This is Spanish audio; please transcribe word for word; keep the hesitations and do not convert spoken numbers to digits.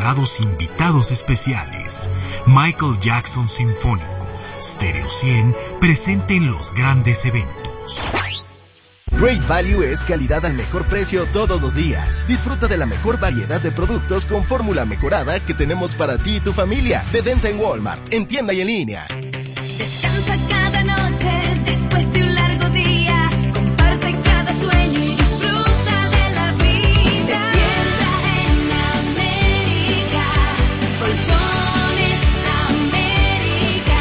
seleccionados invitados especiales. Michael Jackson Sinfónico, Stereo cien, presente en los grandes eventos. Great Value es calidad al mejor precio todos los días. Disfruta de la mejor variedad de productos con fórmula mejorada que tenemos para ti y tu familia. De venta en Walmart, en tienda y en línea.